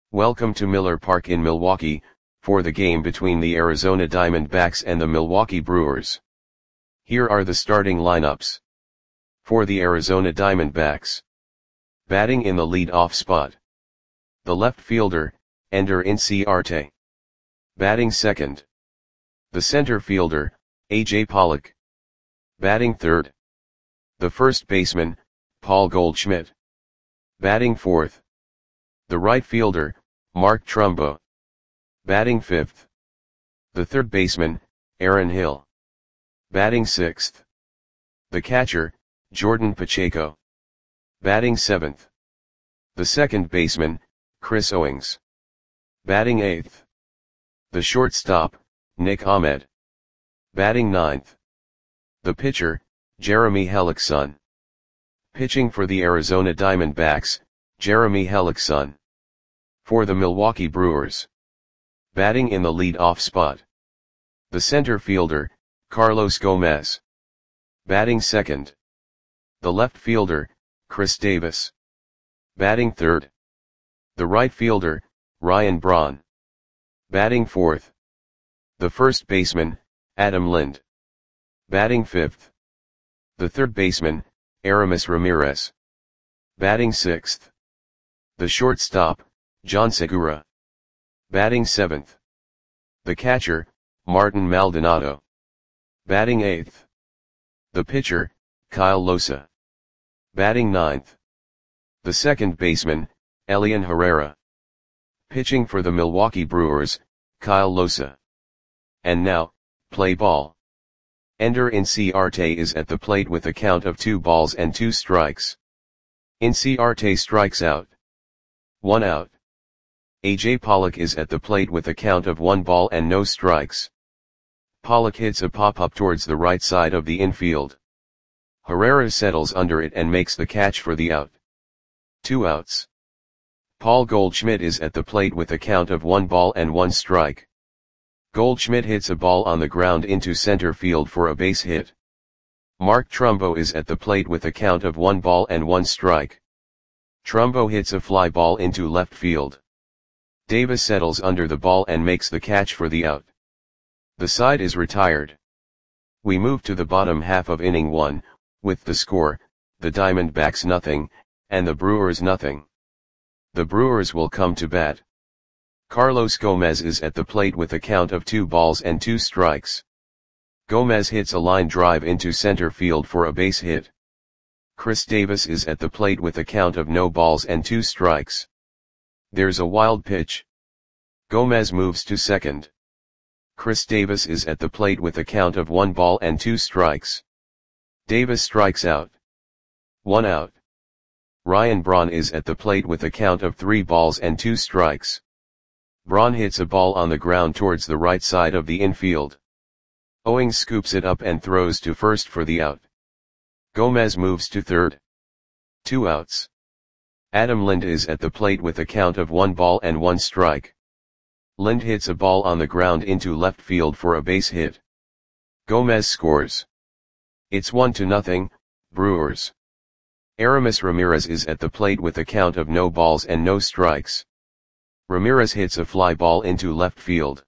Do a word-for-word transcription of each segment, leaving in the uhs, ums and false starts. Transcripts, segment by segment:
Welcome to Miller Park in Milwaukee, for the game between the Arizona Diamondbacks and the Milwaukee Brewers. Here are the starting lineups. For the Arizona Diamondbacks. Batting in the lead-off spot. The left fielder, Ender Inciarte. Batting second. The center fielder, A J Pollock. Batting third. The first baseman, Paul Goldschmidt. Batting fourth. The right fielder, Mark Trumbo. Batting fifth. The third baseman, Aaron Hill. Batting sixth. The catcher, Jordan Pacheco. Batting seventh. The second baseman, Chris Owings. Batting eighth. The shortstop, Nick Ahmed. Batting ninth. The pitcher, Jeremy Hellickson. Pitching for the Arizona Diamondbacks, Jeremy Hellickson. For the Milwaukee Brewers. Batting in the lead-off spot. The center fielder, Carlos Gomez. Batting second. The left fielder, Chris Davis. Batting third. The right fielder, Ryan Braun. Batting fourth. The first baseman, Adam Lind. Batting fifth. The third baseman, Aramis Ramirez. Batting sixth. The shortstop, John Segura. Batting seventh. The catcher, Martin Maldonado. Batting eighth. The pitcher, Kyle Losa. Batting ninth. The second baseman, Elian Herrera. Pitching for the Milwaukee Brewers, Kyle Losa. And now, play ball. Ender Inciarte is at the plate with a count of two balls and two strikes. Inciarte strikes out. One out. A J Pollock is at the plate with a count of one ball and no strikes. Pollock hits a pop-up towards the right side of the infield. Herrera settles under it and makes the catch for the out. Two outs. Paul Goldschmidt is at the plate with a count of one ball and one strike. Goldschmidt hits a ball on the ground into center field for a base hit. Mark Trumbo is at the plate with a count of one ball and one strike. Trumbo hits a fly ball into left field. Davis settles under the ball and makes the catch for the out. The side is retired. We move to the bottom half of inning one, with the score, the Diamondbacks nothing, and the Brewers nothing. The Brewers will come to bat. Carlos Gomez is at the plate with a count of two balls and two strikes. Gomez hits a line drive into center field for a base hit. Chris Davis is at the plate with a count of no balls and two strikes. There's a wild pitch. Gomez moves to second. Chris Davis is at the plate with a count of one ball and two strikes. Davis strikes out. One out. Ryan Braun is at the plate with a count of three balls and two strikes. Braun hits a ball on the ground towards the right side of the infield. Owings scoops it up and throws to first for the out. Gomez moves to third. Two outs. Adam Lind is at the plate with a count of one ball and one strike. Lind hits a ball on the ground into left field for a base hit. Gomez scores. It's one to nothing, Brewers. Aramis Ramirez is at the plate with a count of no balls and no strikes. Ramirez hits a fly ball into left field.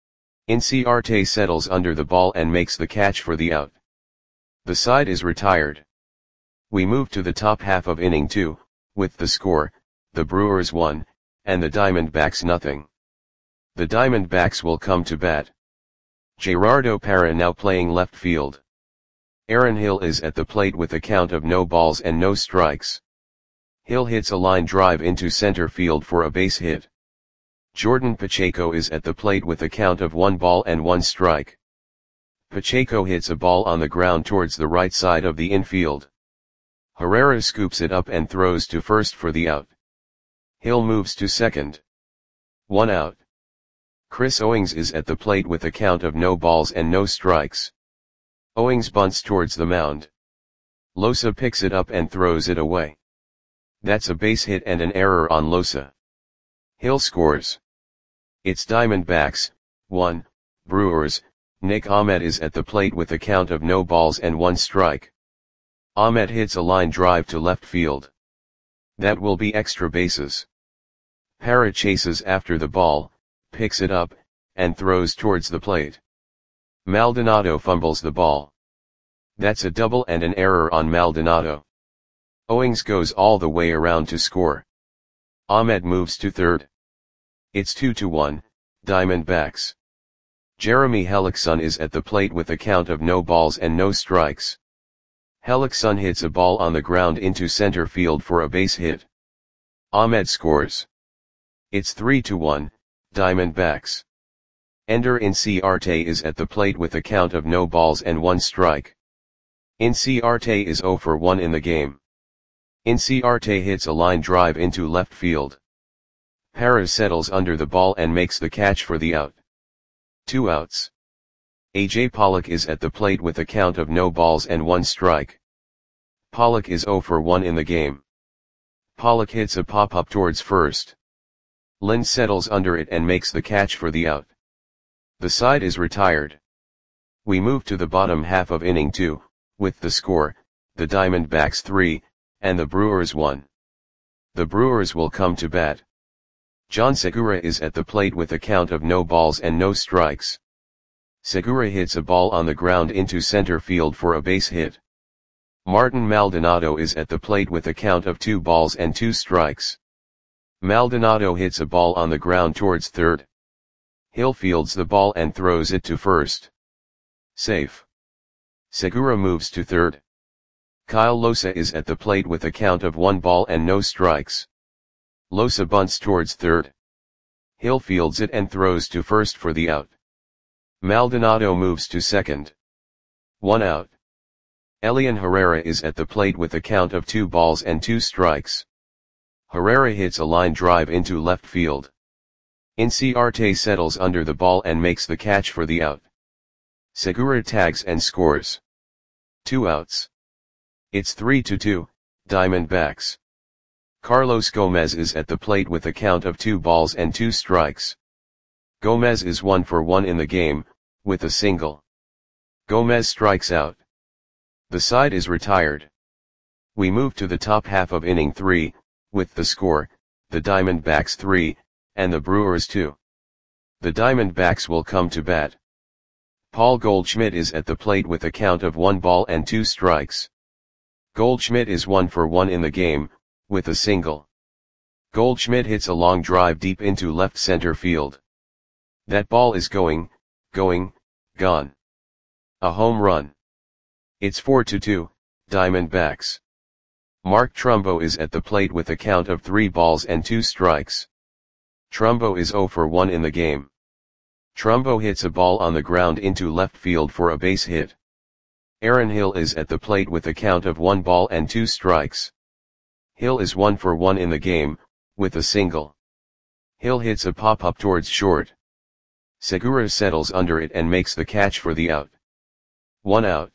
Inciarte settles under the ball and makes the catch for the out. The side is retired. We move to the top half of inning two, with the score, the Brewers one, and the Diamondbacks nothing. The Diamondbacks will come to bat. Gerardo Parra now playing left field. Aaron Hill is at the plate with a count of no balls and no strikes. Hill hits a line drive into center field for a base hit. Jordan Pacheco is at the plate with a count of one ball and one strike. Pacheco hits a ball on the ground towards the right side of the infield. Herrera scoops it up and throws to first for the out. Hill moves to second. One out. Chris Owings is at the plate with a count of no balls and no strikes. Owings bunts towards the mound. Losa picks it up and throws it away. That's a base hit and an error on Losa. Hill scores. It's Diamondbacks, one, Brewers. Nick Ahmed is at the plate with a count of no balls and one strike. Ahmed hits a line drive to left field. That will be extra bases. Para chases after the ball, picks it up, and throws towards the plate. Maldonado fumbles the ball. That's a double and an error on Maldonado. Owings goes all the way around to score. Ahmed moves to third. It's two to one, Diamondbacks. Jeremy Hellickson is at the plate with a count of no balls and no strikes. Hellickson hits a ball on the ground into center field for a base hit. Ahmed scores. It's three to one, Diamondbacks. Ender Inciarte is at the plate with a count of no balls and one strike. Inciarte is zero for one in the game. Inciarte hits a line drive into left field. Para settles under the ball and makes the catch for the out. Two outs. A J Pollock is at the plate with a count of no balls and one strike. Pollock is zero for one in the game. Pollock hits a pop-up towards first. Lind settles under it and makes the catch for the out. The side is retired. We move to the bottom half of inning two, with the score, the Diamondbacks three, and the Brewers one. The Brewers will come to bat. John Segura is at the plate with a count of no balls and no strikes. Segura hits a ball on the ground into center field for a base hit. Martin Maldonado is at the plate with a count of two balls and two strikes. Maldonado hits a ball on the ground towards third. Hill fields the ball and throws it to first. Safe. Segura moves to third. Kyle Losa is at the plate with a count of one ball and no strikes. Losa bunts towards third. Hill fields it and throws to first for the out. Maldonado moves to second. One out. Elian Herrera is at the plate with a count of two balls and two strikes. Herrera hits a line drive into left field. Inciarte settles under the ball and makes the catch for the out. Segura tags and scores. Two outs. It's three to two, Diamondbacks. Carlos Gomez is at the plate with a count of two balls and two strikes. Gomez is one for one in the game, with a single. Gomez strikes out. The side is retired. We move to the top half of inning three, with the score, the Diamondbacks three, and the Brewers two. The Diamondbacks will come to bat. Paul Goldschmidt is at the plate with a count of one ball and two strikes. Goldschmidt is one for one in the game, with a single. Goldschmidt hits a long drive deep into left center field. That ball is going, going, gone. A home run. It's four to two, Diamondbacks. Mark Trumbo is at the plate with a count of three balls and two strikes. Trumbo is zero for one in the game. Trumbo hits a ball on the ground into left field for a base hit. Aaron Hill is at the plate with a count of one ball and two strikes. Hill is one for one in the game, with a single. Hill hits a pop-up towards short. Segura settles under it and makes the catch for the out. One out.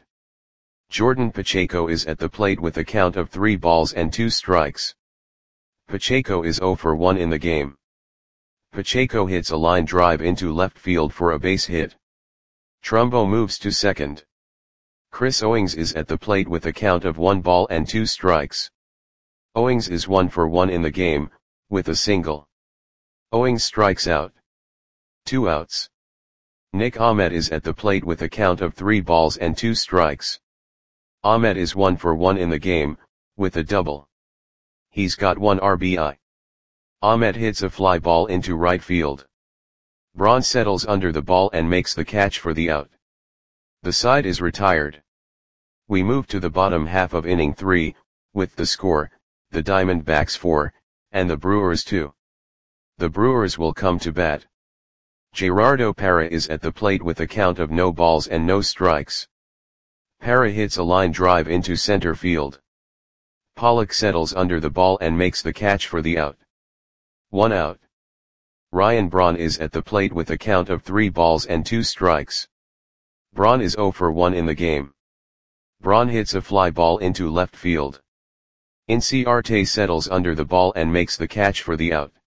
Jordan Pacheco is at the plate with a count of three balls and two strikes. Pacheco is zero for one in the game. Pacheco hits a line drive into left field for a base hit. Trumbo moves to second. Chris Owings is at the plate with a count of one ball and two strikes. Owings is one for one in the game, with a single. Owings strikes out. Two outs. Nick Ahmed is at the plate with a count of three balls and two strikes. Ahmed is one for one in the game, with a double. He's got one R B I. Ahmed hits a fly ball into right field. Braun settles under the ball and makes the catch for the out. The side is retired. We move to the bottom half of inning three, with the score, the Diamondbacks four, and the Brewers two. The Brewers will come to bat. Gerardo Parra is at the plate with a count of no balls and no strikes. Parra hits a line drive into center field. Pollock settles under the ball and makes the catch for the out. One out. Ryan Braun is at the plate with a count of three balls and two strikes. Braun is zero for one in the game. Braun hits a fly ball into left field. Inciarte settles under the ball and makes the catch for the out.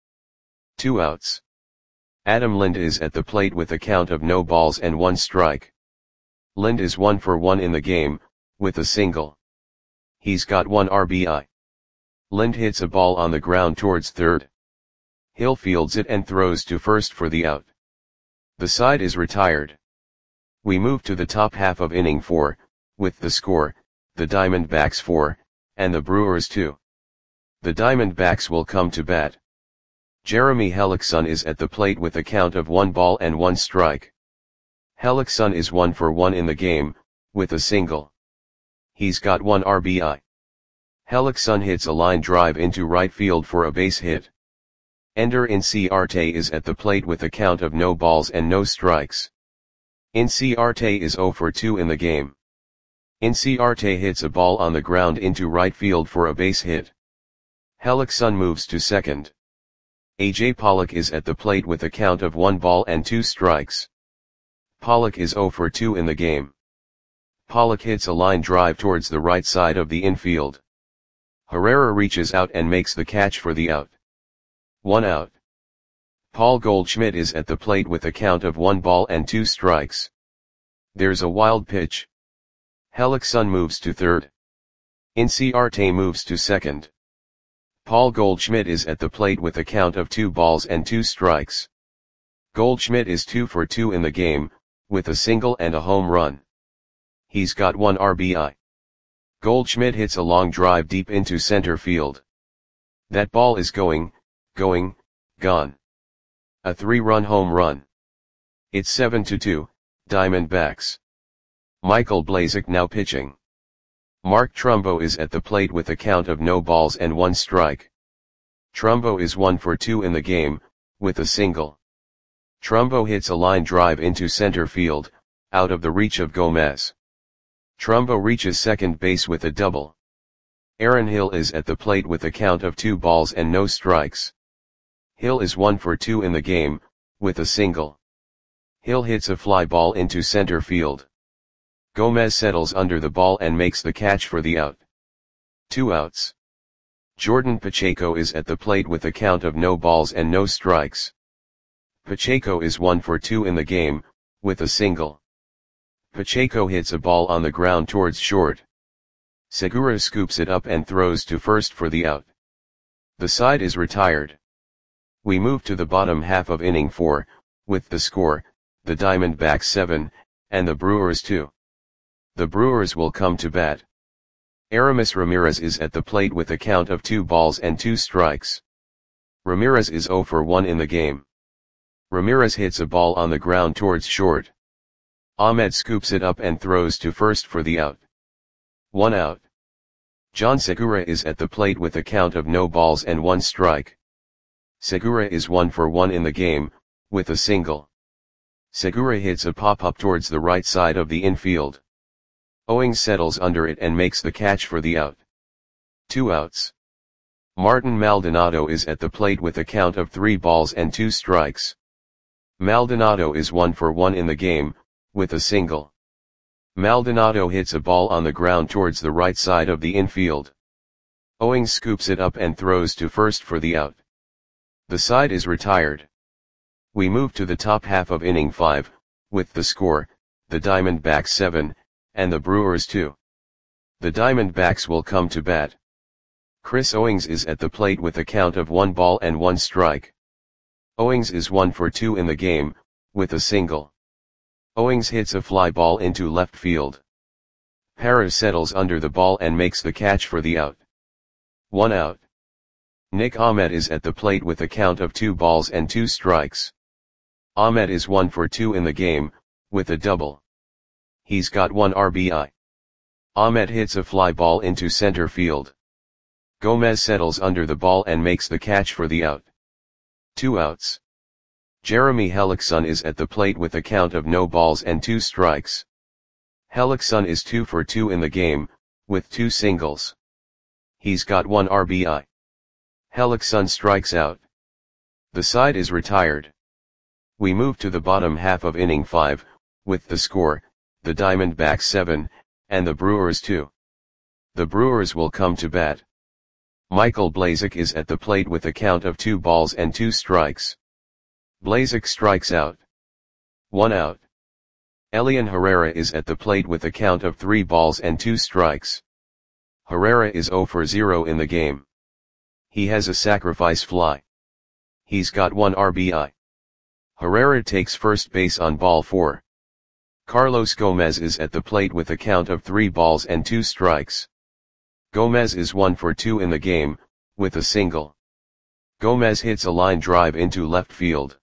Two outs. Adam Lind is at the plate with a count of no balls and one strike. Lind is one for one in the game, with a single. He's got one R B I. Lind hits a ball on the ground towards third. Hill fields it and throws to first for the out. The side is retired. We move to the top half of inning four, with the score, the Diamondbacks four, and the Brewers two. The Diamondbacks will come to bat. Jeremy Hellickson is at the plate with a count of one ball and one strike. Hellickson is one for one in the game, with a single. He's got one R B I. Hellickson hits a line drive into right field for a base hit. Ender Inciarte is at the plate with a count of no balls and no strikes. Inciarte is zero for two in the game. Inciarte hits a ball on the ground into right field for a base hit. Hellickson moves to second. A J Pollock is at the plate with a count of one ball and two strikes. Pollock is zero for two in the game. Pollock hits a line drive towards the right side of the infield. Herrera reaches out and makes the catch for the out. One out. Paul Goldschmidt is at the plate with a count of one ball and two strikes. There's a wild pitch. Hellickson moves to third. Inciarte moves to second. Paul Goldschmidt is at the plate with a count of two balls and two strikes. Goldschmidt is two for two in the game, with a single and a home run. He's got one R B I. Goldschmidt hits a long drive deep into center field. That ball is going, going, gone. A three-run home run. It's seven to two, Diamondbacks. Michael Blazek now pitching. Mark Trumbo is at the plate with a count of no balls and one strike. Trumbo is one for two in the game, with a single. Trumbo hits a line drive into center field, out of the reach of Gomez. Trumbo reaches second base with a double. Aaron Hill is at the plate with a count of two balls and no strikes. Hill is one for two in the game, with a single. Hill hits a fly ball into center field. Gomez settles under the ball and makes the catch for the out. Two outs. Jordan Pacheco is at the plate with a count of no balls and no strikes. Pacheco is one for two in the game, with a single. Pacheco hits a ball on the ground towards short. Segura scoops it up and throws to first for the out. The side is retired. We move to the bottom half of inning four, with the score, the Diamondbacks seven, and the Brewers two. The Brewers will come to bat. Aramis Ramirez is at the plate with a count of two balls and two strikes. Ramirez is zero for one in the game. Ramirez hits a ball on the ground towards short. Ahmed scoops it up and throws to first for the out. One out. John Segura is at the plate with a count of no balls and one strike. Segura is one for one in the game, with a single. Segura hits a pop-up towards the right side of the infield. Owings settles under it and makes the catch for the out. Two outs. Martin Maldonado is at the plate with a count of three balls and two strikes. Maldonado is one for one in the game, with a single. Maldonado hits a ball on the ground towards the right side of the infield. Owings scoops it up and throws to first for the out. The side is retired. We move to the top half of inning five, with the score, the Diamondbacks seven, and the Brewers two. The Diamondbacks will come to bat. Chris Owings is at the plate with a count of one ball and one strike. Owings is one for two in the game, with a single. Owings hits a fly ball into left field. Parra settles under the ball and makes the catch for the out. One out. Nick Ahmed is at the plate with a count of two balls and two strikes. Ahmed is one for two in the game, with a double. He's got one R B I. Ahmed hits a fly ball into center field. Gomez settles under the ball and makes the catch for the out. Two outs. Jeremy Hellickson is at the plate with a count of no balls and two strikes. Hellickson is two for two in the game, with two singles. He's got one R B I. Hellickson strikes out. The side is retired. We move to the bottom half of inning five, with the score, the Diamondbacks seven, and the Brewers two. The Brewers will come to bat. Michael Blazek is at the plate with a count of two balls and two strikes. Blazek strikes out. One out. Elian Herrera is at the plate with a count of three balls and two strikes. Herrera is zero for zero in the game. He has a sacrifice fly. He's got one R B I. Herrera takes first base on ball four. Carlos Gomez is at the plate with a count of three balls and two strikes. Gomez is one for two in the game, with a single. Gomez hits a line drive into left field.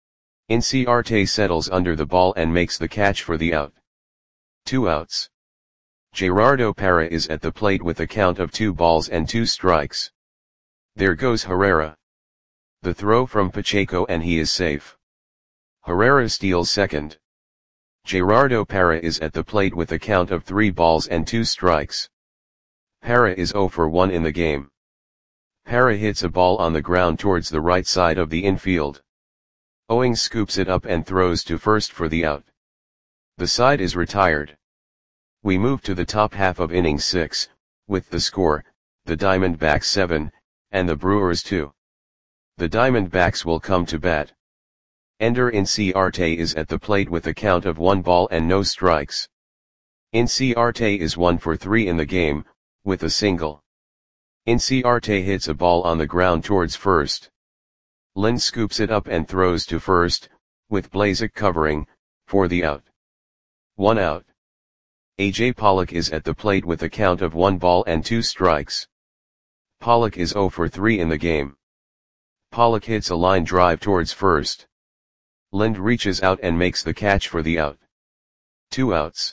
Inciarte settles under the ball and makes the catch for the out. Two outs. Gerardo Parra is at the plate with a count of two balls and two strikes. There goes Herrera. The throw from Pacheco and he is safe. Herrera steals second. Gerardo Parra is at the plate with a count of three balls and two strikes. Parra is zero for one in the game. Parra hits a ball on the ground towards the right side of the infield. Owings scoops it up and throws to first for the out. The side is retired. We move to the top half of inning six, with the score, the Diamondbacks seven, and the Brewers two. The Diamondbacks will come to bat. Ender Inciarte is at the plate with a count of one ball and no strikes. Inciarte is one for three in the game, with a single. Inciarte hits a ball on the ground towards first. Lind scoops it up and throws to first, with Blazek covering, for the out. One out. A J Pollock is at the plate with a count of one ball and two strikes. Pollock is zero for three in the game. Pollock hits a line drive towards first. Lind reaches out and makes the catch for the out. Two outs.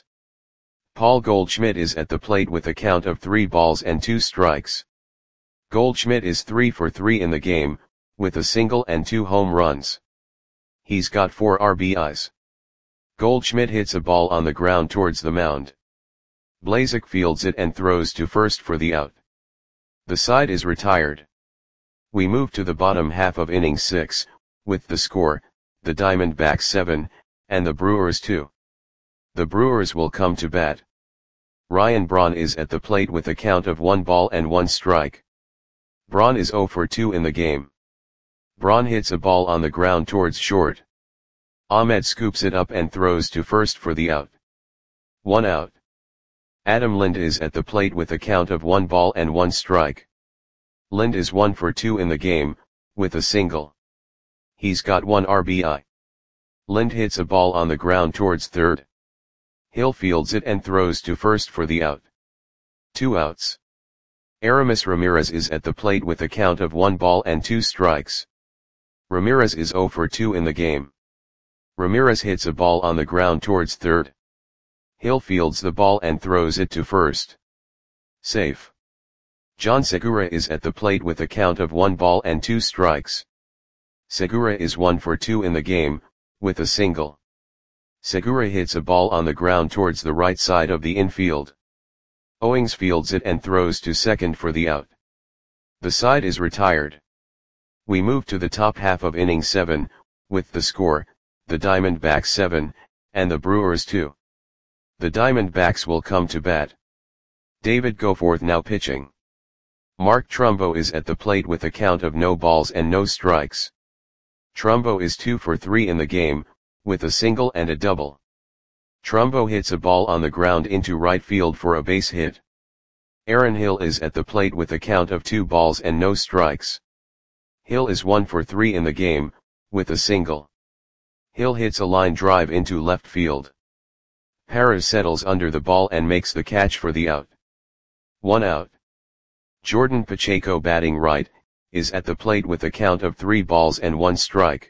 Paul Goldschmidt is at the plate with a count of three balls and two strikes. Goldschmidt is three for three in the game, with a single and two home runs. He's got four R B Is. Goldschmidt hits a ball on the ground towards the mound. Blazek fields it and throws to first for the out. The side is retired. We move to the bottom half of inning six, with the score, the Diamondbacks seven, and the Brewers two. The Brewers will come to bat. Ryan Braun is at the plate with a count of one ball and one strike. Braun is zero for two in the game. Braun hits a ball on the ground towards short. Ahmed scoops it up and throws to first for the out. One out. Adam Lind is at the plate with a count of one ball and one strike. Lind is one for two in the game, with a single. He's got one R B I. Lind hits a ball on the ground towards third. Hill fields it and throws to first for the out. Two outs. Aramis Ramirez is at the plate with a count of one ball and two strikes. Ramirez is zero for two in the game. Ramirez hits a ball on the ground towards third. Hill fields the ball and throws it to first. Safe. John Segura is at the plate with a count of one ball and two strikes. Segura is one for two in the game, with a single. Segura hits a ball on the ground towards the right side of the infield. Owings fields it and throws to second for the out. The side is retired. We move to the top half of inning seven, with the score, the Diamondbacks seven, and the Brewers two. The Diamondbacks will come to bat. David Goforth now pitching. Mark Trumbo is at the plate with a count of no balls and no strikes. Trumbo is two for three in the game, with a single and a double. Trumbo hits a ball on the ground into right field for a base hit. Aaron Hill is at the plate with a count of two balls and no strikes. Hill is one for three in the game, with a single. Hill hits a line drive into left field. Parra settles under the ball and makes the catch for the out. One out. Jordan Pacheco, batting right, is at the plate with a count of three balls and one strike.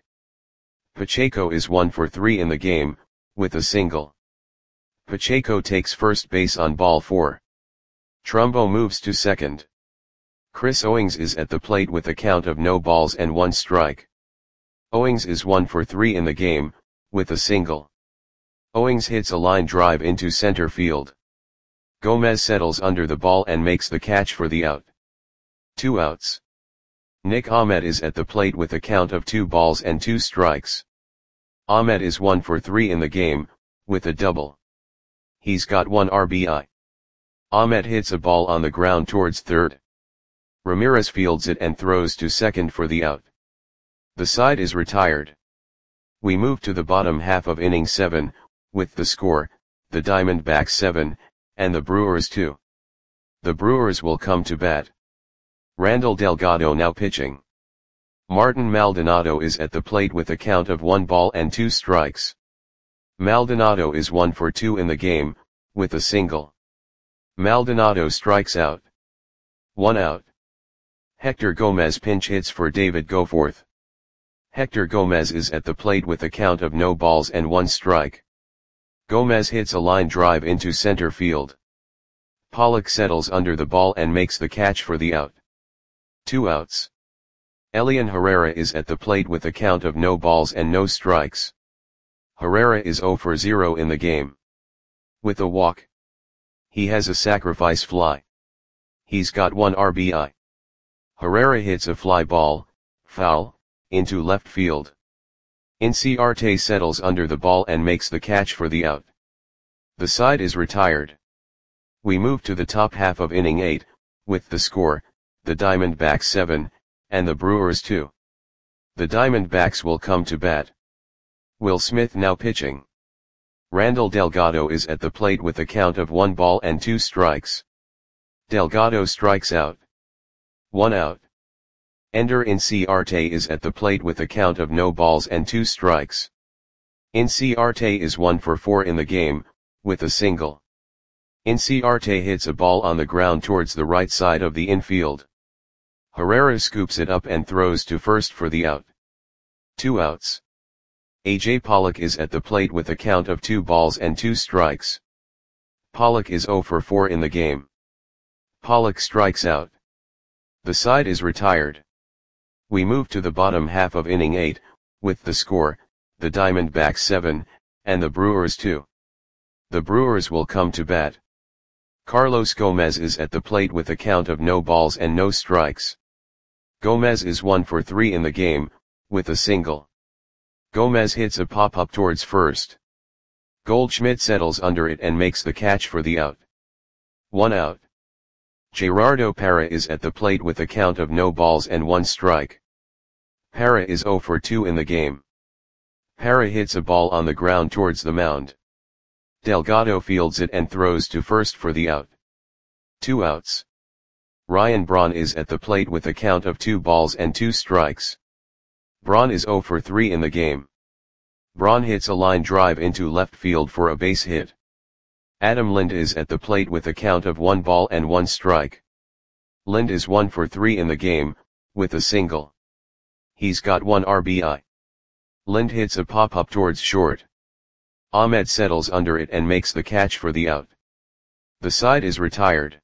Pacheco is one for three in the game, with a single. Pacheco takes first base on ball four. Trumbo moves to second. Chris Owings is at the plate with a count of no balls and one strike. Owings is one for three in the game, with a single. Owings hits a line drive into center field. Gomez settles under the ball and makes the catch for the out. Two outs. Nick Ahmed is at the plate with a count of two balls and two strikes. Ahmed is one for three in the game, with a double. He's got one R B I. Ahmed hits a ball on the ground towards third. Ramirez fields it and throws to second for the out. The side is retired. We move to the bottom half of inning seven, with the score, the Diamondbacks seven, and the Brewers two. The Brewers will come to bat. Randall Delgado now pitching. Martin Maldonado is at the plate with a count of one ball and two strikes. Maldonado is one for two in the game, with a single. Maldonado strikes out. One out. Hector Gomez pinch hits for David Goforth. Hector Gomez is at the plate with a count of no balls and one strike. Gomez hits a line drive into center field. Pollock settles under the ball and makes the catch for the out. Two outs. Elian Herrera is at the plate with a count of no balls and no strikes. Herrera is zero for zero in the game. With a walk. He has a sacrifice fly. He's got one R B I. Herrera hits a fly ball, foul, into left field. Inciarte settles under the ball and makes the catch for the out. The side is retired. We move to the top half of inning eight, with the score, the Diamondbacks seven, and the Brewers two. The Diamondbacks will come to bat. Will Smith now pitching. Randall Delgado is at the plate with a count of one ball and two strikes. Delgado strikes out. One out. Ender Inciarte is at the plate with a count of no balls and two strikes. Inciarte is one for four in the game, with a single. Inciarte hits a ball on the ground towards the right side of the infield. Herrera scoops it up and throws to first for the out. Two outs. A J Pollock is at the plate with a count of two balls and two strikes. Pollock is zero for four in the game. Pollock strikes out. The side is retired. We move to the bottom half of inning eight, with the score, the Diamondbacks seven, and the Brewers two. The Brewers will come to bat. Carlos Gomez is at the plate with a count of no balls and no strikes. Gomez is one for three in the game, with a single. Gomez hits a pop-up towards first. Goldschmidt settles under it and makes the catch for the out. One out. Gerardo Parra is at the plate with a count of no balls and one strike. Parra is zero for two in the game. Parra hits a ball on the ground towards the mound. Delgado fields it and throws to first for the out. Two outs. Ryan Braun is at the plate with a count of two balls and two strikes. Braun is zero for three in the game. Braun hits a line drive into left field for a base hit. Adam Lind is at the plate with a count of one ball and one strike. Lind is one for three in the game, with a single. He's got one R B I. Lind hits a pop-up towards short. Ahmed settles under it and makes the catch for the out. The side is retired.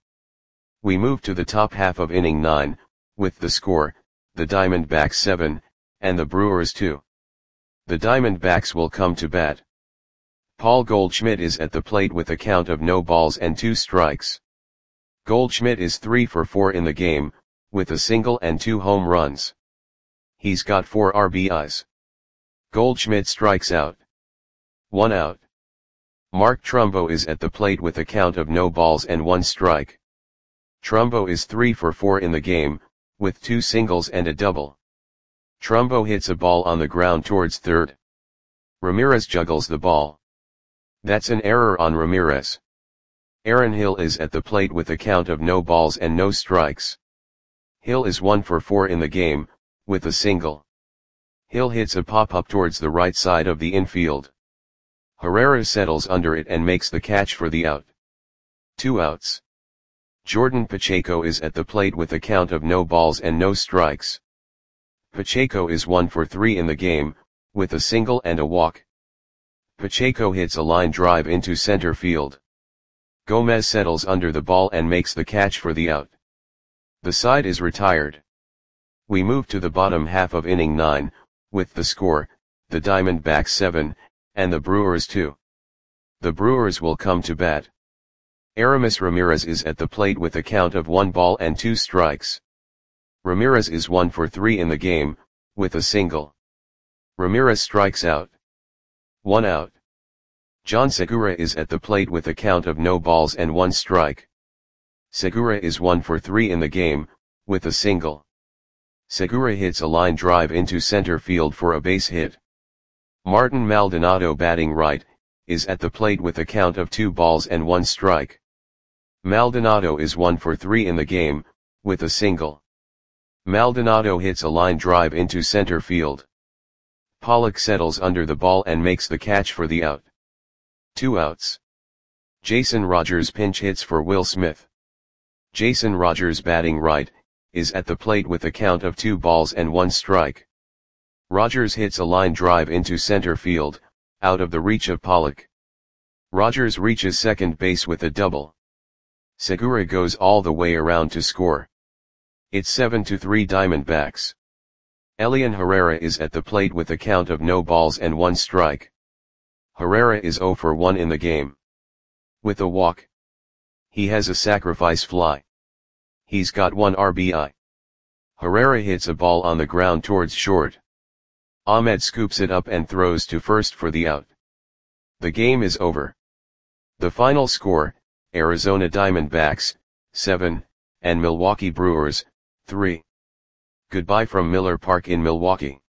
We move to the top half of inning nine, with the score, the Diamondbacks seven, and the Brewers two. The Diamondbacks will come to bat. Paul Goldschmidt is at the plate with a count of no balls and two strikes. Goldschmidt is three for four in the game, with a single and two home runs. He's got four R B Is. Goldschmidt strikes out. One out. Mark Trumbo is at the plate with a count of no balls and one strike. Trumbo is three for four in the game, with two singles and a double. Trumbo hits a ball on the ground towards third. Ramirez juggles the ball. That's an error on Ramirez. Aaron Hill is at the plate with a count of no balls and no strikes. Hill is one for four in the game, with a single. Hill hits a pop-up towards the right side of the infield. Herrera settles under it and makes the catch for the out. Two outs. Jordan Pacheco is at the plate with a count of no balls and no strikes. Pacheco is one for three in the game, with a single and a walk. Pacheco hits a line drive into center field. Gomez settles under the ball and makes the catch for the out. The side is retired. We move to the bottom half of inning nine, with the score, the Diamondbacks seven, and the Brewers two. The Brewers will come to bat. Aramis Ramirez is at the plate with a count of one ball and two strikes. Ramirez is one for three in the game, with a single. Ramirez strikes out. One out. John Segura is at the plate with a count of no balls and one strike. Segura is one for three in the game, with a single. Segura hits a line drive into center field for a base hit. Martin Maldonado, batting right, is at the plate with a count of two balls and one strike. Maldonado is one for three in the game, with a single. Maldonado hits a line drive into center field. Pollock settles under the ball and makes the catch for the out. Two outs. Jason Rogers pinch hits for Will Smith. Jason Rogers, batting right, is at the plate with a count of two balls and one strike. Rogers hits a line drive into center field, out of the reach of Pollock. Rogers reaches second base with a double. Segura goes all the way around to score. It's seven to three Diamondbacks. Elian Herrera is at the plate with a count of no balls and one strike. Herrera is zero for one in the game. With a walk. He has a sacrifice fly. He's got one R B I. Herrera hits a ball on the ground towards short. Ahmed scoops it up and throws to first for the out. The game is over. The final score, Arizona Diamondbacks, seven, and Milwaukee Brewers, three. Goodbye from Miller Park in Milwaukee.